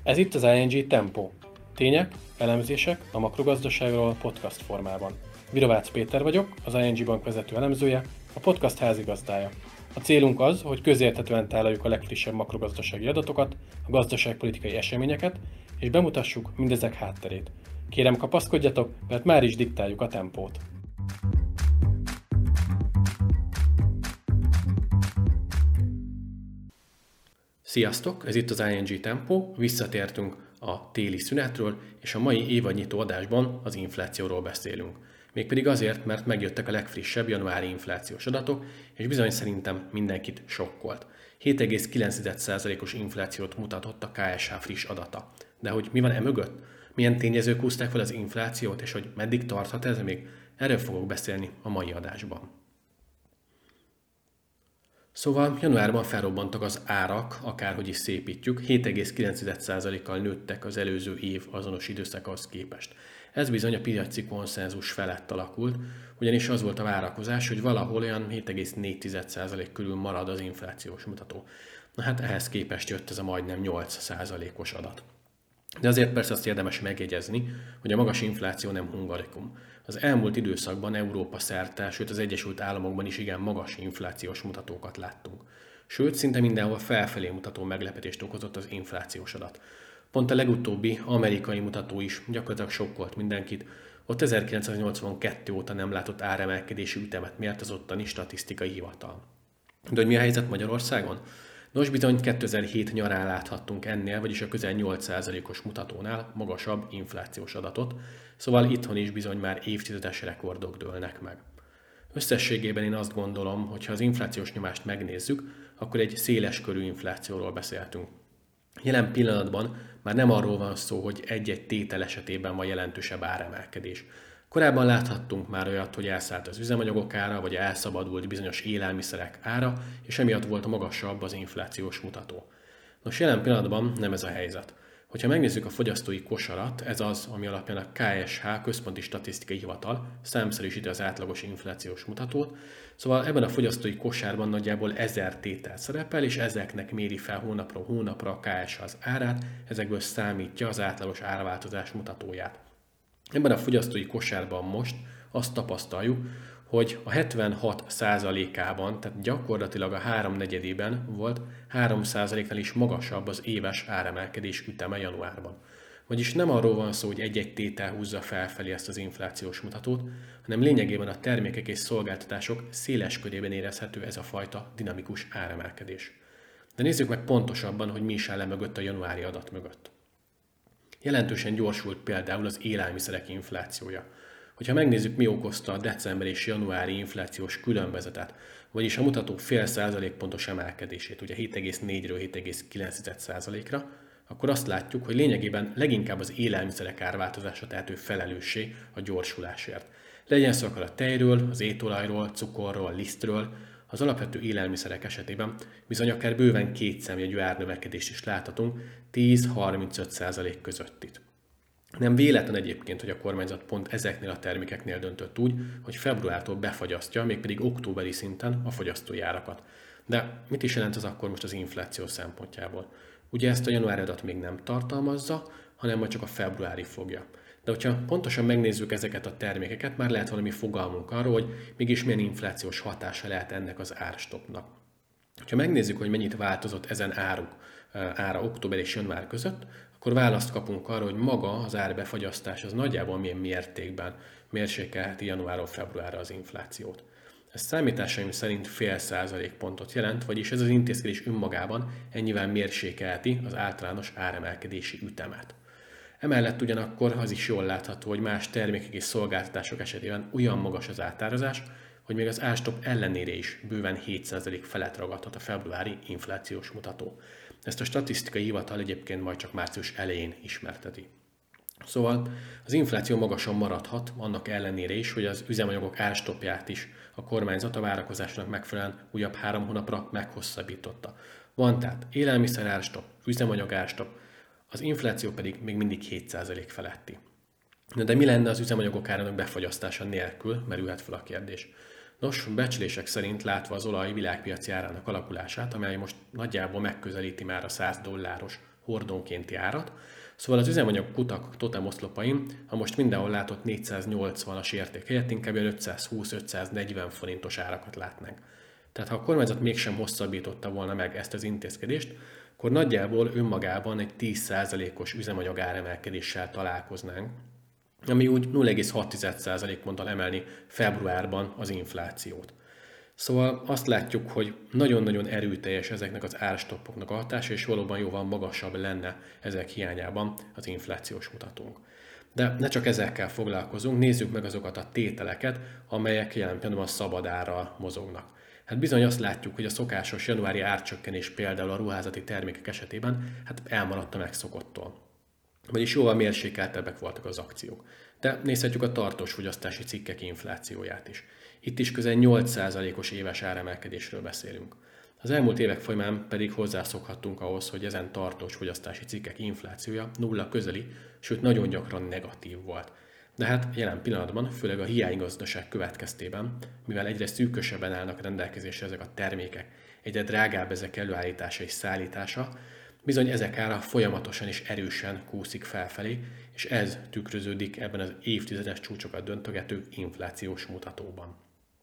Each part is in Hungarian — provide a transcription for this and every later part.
Ez itt az ING Tempo. Tények, elemzések a makrogazdaságról podcast formában. Virovácz Péter vagyok, az ING Bank vezető elemzője, a podcast házigazdája. A célunk az, hogy közérthetően tálaljuk a legfrissebb makrogazdasági adatokat, a gazdaságpolitikai eseményeket, és bemutassuk mindezek hátterét. Kérem, kapaszkodjatok, mert már is diktáljuk a tempót. Sziasztok! Ez itt az ING Tempo, visszatértünk a téli szünetről, és a mai évadnyitó adásban az inflációról beszélünk. Mégpedig azért, mert megjöttek a legfrissebb januári inflációs adatok, és bizony szerintem mindenkit sokkolt. 7,9%-os inflációt mutatott a KSH friss adata. De hogy mi van emögött? Milyen tényezők húzták fel az inflációt, és hogy meddig tarthat ez még? Erről fogok beszélni a mai adásban. Szóval januárban felrobbantak az árak, akárhogy is szépítjük, 7,9%-kal nőttek az előző év azonos időszakához képest. Ez bizony a piaci konszenzus felett alakult, ugyanis az volt a várakozás, hogy valahol olyan 7,4% körül marad az inflációs mutató. Na hát ehhez képest jött ez a majdnem 8%-os adat. De azért persze azt érdemes megjegyezni, hogy a magas infláció nem hungarikum. Az elmúlt időszakban Európa szerte, sőt az Egyesült Államokban is igen magas inflációs mutatókat láttunk. Sőt, szinte mindenhol felfelé mutató meglepetést okozott az inflációs adat. Pont a legutóbbi amerikai mutató is gyakorlatilag sokkolt mindenkit, ott 1982 óta nem látott áremelkedési ütemet mért az ottani statisztikai hivatal. De hogy mi a helyzet Magyarországon? Nos, bizony 2007 nyarán láthattunk ennél, vagyis a közel 8%-os mutatónál magasabb inflációs adatot, szóval itthon is bizony már évtizedes rekordok dőlnek meg. Összességében én azt gondolom, hogy ha az inflációs nyomást megnézzük, akkor egy széles körű inflációról beszélhetünk. Jelen pillanatban már nem arról van szó, hogy egy-egy tétel esetében van jelentősebb áremelkedés. Korábban láthattunk már olyat, hogy elszállt az üzemanyagok ára, vagy elszabadult bizonyos élelmiszerek ára, és emiatt volt magasabb az inflációs mutató. Nos, jelen pillanatban nem ez a helyzet. Hogyha megnézzük a fogyasztói kosarat, ez az, ami alapján a KSH, Központi Statisztikai Hivatal számszerűsíti az átlagos inflációs mutatót, szóval ebben a fogyasztói kosárban nagyjából 1000 tétel szerepel, és ezeknek méri fel hónapról hónapra a KSH az árát, ezekből számítja az átlagos árváltozás mutatóját. Ebben a fogyasztói kosárban most azt tapasztaljuk, hogy a 76%-ában, tehát gyakorlatilag a 3/4-ében volt 3%-nál is magasabb az éves áremelkedés üteme januárban. Vagyis nem arról van szó, hogy egy-egy tétel húzza felfelé ezt az inflációs mutatót, hanem lényegében a termékek és szolgáltatások széles körében érezhető ez a fajta dinamikus áremelkedés. De nézzük meg pontosabban, hogy mi is áll mögött a januári adat mögött. Jelentősen gyorsult például az élelmiszerek inflációja. Hogyha megnézzük, mi okozta a december és januári inflációs különbözetet, vagyis a mutató fél százalékpontos emelkedését, ugye 7,4-ről 7,9%-ra, akkor azt látjuk, hogy lényegében leginkább az élelmiszerek árváltozása tehető felelőssé a gyorsulásért. Legyen szó akár a tejről, az étolajról, cukorról, lisztről, az alapvető élelmiszerek esetében bizony akár bőven kétszámjegyű árnövekedést is láthatunk, 10-35% közöttit. Nem véletlen egyébként, hogy a kormányzat pont ezeknél a termékeknél döntött úgy, hogy februártól befagyasztja, mégpedig októberi szinten a fogyasztói árakat. De mit is jelent az akkor most az infláció szempontjából? Ugye ezt a januári adat még nem tartalmazza, hanem majd csak a februári fogja. De hogyha pontosan megnézzük ezeket a termékeket, már lehet valami fogalmunk arról, hogy mégis milyen inflációs hatása lehet ennek az árstopnak. Ha megnézzük, hogy mennyit változott ezen áruk ára október és január között, akkor választ kapunk arra, hogy maga az árbefagyasztás az nagyjából milyen mértékben mérsékelheti januárról februárra az inflációt. Ez számításaim szerint fél százalékpontot jelent, vagyis ez az intézkedés önmagában ennyivel mérsékelheti az általános áremelkedési ütemet. Emellett ugyanakkor az is jól látható, hogy más termékek és szolgáltatások esetében olyan magas az átárazás, hogy még az árstop ellenére is bőven 7% felett ragadhat a februári inflációs mutató. Ezt a statisztikai hivatal egyébként majd csak március elején ismerteti. Szóval az infláció magasan maradhat, annak ellenére is, hogy az üzemanyagok árstopját is a kormányzat a várakozásnak megfelelően újabb 3 hónapra meghosszabbította. Van tehát élelmiszer árstop, üzemanyag árstop, az infláció pedig még mindig 7% feletti. De mi lenne az üzemanyagok árának befagyasztása nélkül, merülhet fel a kérdés. Nos, becslések szerint látva az olaj világpiaci árának alakulását, amely most nagyjából megközelíti már a $100 hordónkénti árat. Szóval az üzemanyag kutak totemoszlopain, ha most mindenhol látott 480-as érték helyett inkább 520-540 forintos árakat látnánk. Tehát ha a kormányzat mégsem hosszabbította volna meg ezt az intézkedést, akkor nagyjából önmagában egy 10%-os üzemanyag áremelkedéssel találkoznánk, ami úgy 0,6%-ponttal emelni februárban az inflációt. Szóval azt látjuk, hogy nagyon-nagyon erőteljes ezeknek az árstoppoknak a hatása, és valóban jóval magasabb lenne ezek hiányában az inflációs mutatónk. De ne csak ezekkel foglalkozunk, nézzük meg azokat a tételeket, amelyek jelen pillanatban szabad árral mozognak. Hát bizony azt látjuk, hogy a szokásos januári árcsökkenés például a ruházati termékek esetében elmaradt a megszokottól. Vagyis jóval mérsékeltebbek voltak az akciók. De nézhetjük a tartós fogyasztási cikkek inflációját is. Itt is közel 8%-os éves áremelkedésről beszélünk. Az elmúlt évek folyamán pedig hozzászokhattunk ahhoz, hogy ezen tartós fogyasztási cikkek inflációja nulla közeli, sőt nagyon gyakran negatív volt. De hát jelen pillanatban, főleg a hiánygazdaság következtében, mivel egyre szűkösebben állnak rendelkezésre ezek a termékek, egyre drágább ezek előállítása és szállítása, bizony ezek ára folyamatosan és erősen kúszik felfelé, és ez tükröződik ebben az évtizedes csúcsokat döntögető inflációs mutatóban.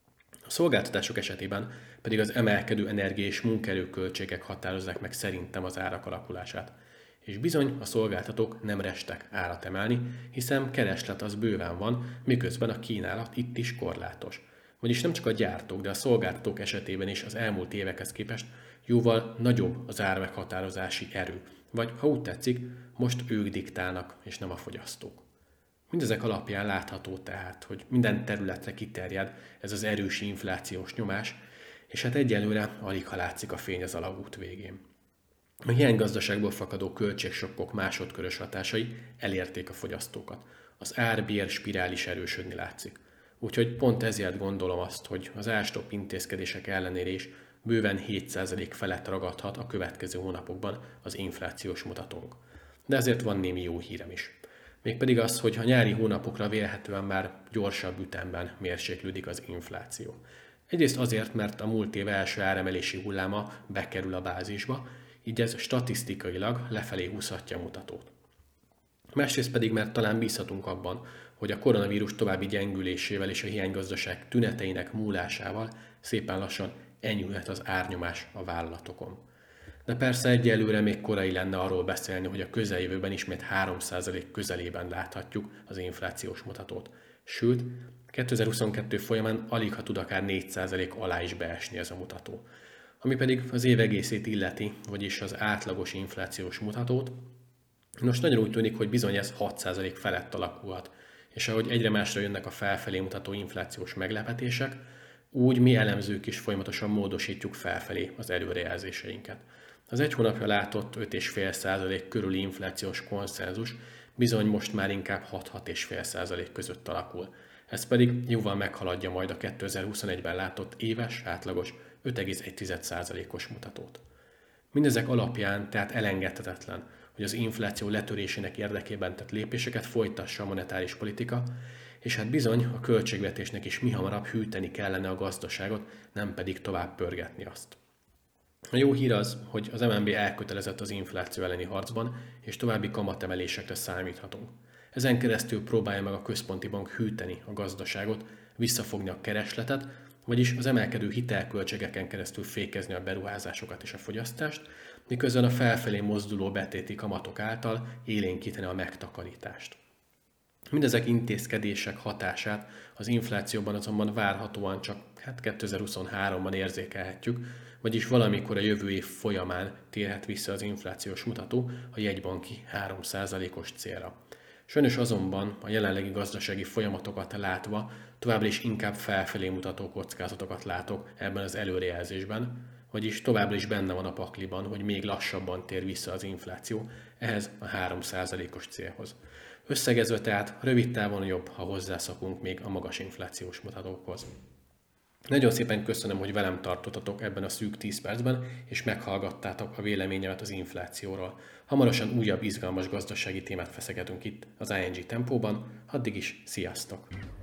A szolgáltatások esetében pedig az emelkedő energia- és munkaerőköltségek határozzák meg szerintem az árak alakulását. És bizony a szolgáltatók nem restek árat emelni, hiszen kereslet az bőven van, miközben a kínálat itt is korlátos. Vagyis nem csak a gyártók, de a szolgáltatók esetében is az elmúlt évekhez képest jóval nagyobb az ármeghatározási erő. Vagy ha úgy tetszik, most ők diktálnak, és nem a fogyasztók. Mindezek alapján látható tehát, hogy minden területre kiterjed ez az erős inflációs nyomás, és hát egyelőre aligha látszik a fény az alagút végén. A hiánygazdaságból fakadó költségsokkok másodkörös hatásai elérték a fogyasztókat. Az ár-bér spirál is erősödni látszik. Úgyhogy pont ezért gondolom azt, hogy az árstopp intézkedések ellenére is bőven 7% felett ragadhat a következő hónapokban az inflációs mutatónk. De ezért van némi jó hírem is. Mégpedig az, hogy a nyári hónapokra vélhetően már gyorsabb ütemben mérséklődik az infláció. Egyrészt azért, mert a múlt év első áremelési hulláma bekerül a bázisba, így ez statisztikailag lefelé húzhatja a mutatót. Másrészt pedig, mert talán bízhatunk abban, hogy a koronavírus további gyengülésével és a hiánygazdaság tüneteinek múlásával szépen lassan enyhülhet az árnyomás a vállalatokon. De persze egyelőre még korai lenne arról beszélni, hogy a közeljövőben ismét 3% közelében láthatjuk az inflációs mutatót. Sőt, 2022 folyamán aligha tud akár 4% alá is beesni ez a mutató. Ami pedig az év egészét illeti, vagyis az átlagos inflációs mutatót, most nagyon úgy tűnik, hogy bizony ez 6% felett alakulhat, és ahogy egyre másra jönnek a felfelé mutató inflációs meglepetések, úgy mi elemzők is folyamatosan módosítjuk felfelé az előrejelzéseinket. Az egy hónapja látott 5,5% körüli inflációs konszenzus bizony most már inkább 6-6,5% között alakul. Ez pedig jóval meghaladja majd a 2021-ben látott éves átlagos 5,1%-os mutatót. Mindezek alapján tehát elengedhetetlen, hogy az infláció letörésének érdekében tett lépéseket folytassa a monetáris politika, és hát bizony a költségvetésnek is mihamarabb hűteni kellene a gazdaságot, nem pedig tovább pörgetni azt. A jó hír az, hogy az MNB elkötelezett az infláció elleni harcban, és további kamatemelésekre számíthatunk. Ezen keresztül próbálja meg a központi bank hűteni a gazdaságot, visszafogni a keresletet, vagyis az emelkedő hitelköltségeken keresztül fékezni a beruházásokat és a fogyasztást, miközben a felfelé mozduló betéti kamatok által élénkíteni a megtakarítást. Mindezek intézkedések hatását az inflációban azonban várhatóan csak 2023-ban érzékelhetjük, vagyis valamikor a jövő év folyamán térhet vissza az inflációs mutató a jegybanki 3%-os célra. Sajnos azonban a jelenlegi gazdasági folyamatokat látva továbbra is inkább felfelé mutató kockázatokat látok ebben az előrejelzésben, vagyis továbbra is benne van a pakliban, hogy még lassabban tér vissza az infláció ehhez a 3%-os célhoz. Összegezve tehát rövid távon jobb, ha hozzászokunk még a magas inflációs mutatókhoz. Nagyon szépen köszönöm, hogy velem tartottatok ebben a szűk 10 percben, és meghallgattátok a véleményemet az inflációról. Hamarosan újabb izgalmas gazdasági témát feszegetünk itt az ING Tempóban, addig is sziasztok!